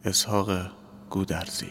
اسحاق گودرزی.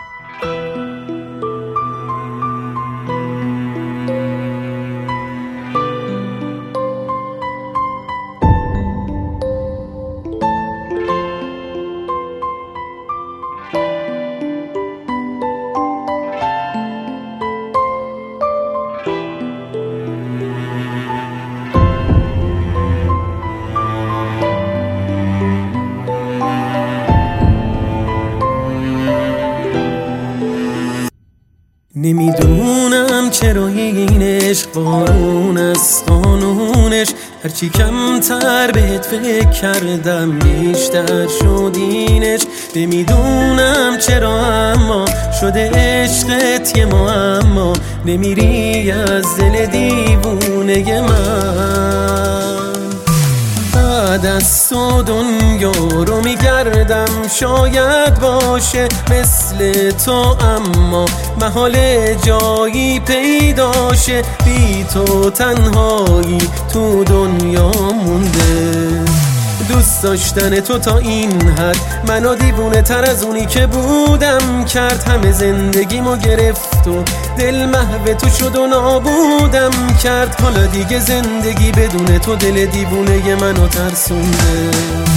نمیدونم چرا این عشق بارون از قانونش، هرچی کمتر بهت فکر کردم بیشتر شد اینش. نمیدونم چرا اما شده عشقت یه معما، نمیری از دل دیوونه من. بعد از تو دنیا رو میگردم، شاید باشه مثل تو اما محال جایی پیداشه. بی تو تنهایی تو دنیا مونده. دوست داشتن تو تا این حد منو دیوونه تر از اونی که بودم کرد. همه زندگیمو گرفت و دل محو تو شد و نابودم کرد. حالا دیگه زندگی بدون تو دل دیوونه منو ترسونده.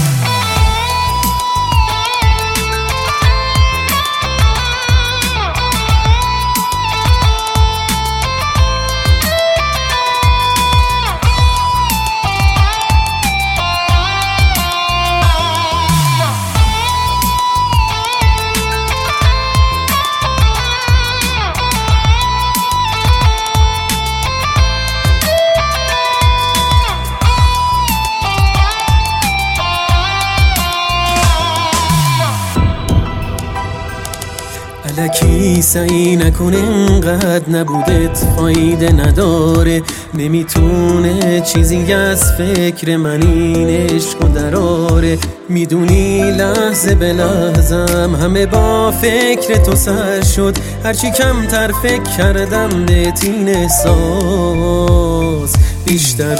الکی سعی نکن اینقدر نبودت فایده نداره. نمیتونه چیزی از فکر من این عشق و دراره. میدونی لحظه به لحظم همه با فکر تو سر شد. هرچی کمتر فکر کردم بهت این احساس بیشتر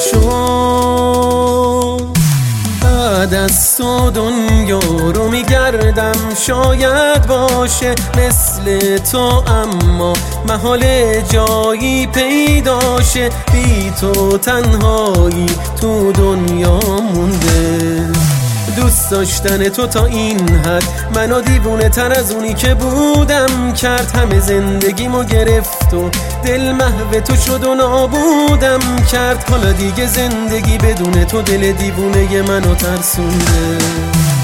شد. بعد از تو دنیا رو میگردم، شاید باشه مثل تو اما محال جایی پیداشه. بی تو تنهایی تو دنیا مونده. دوست داشتن تو تا این حد منو دیوونه تر از اونی که بودم کرد. همه زندگیمو گرفت و دل محو تو شد و نابودم کرد. حالا دیگه زندگی بدون تو دل دیوونه منو ترسونده.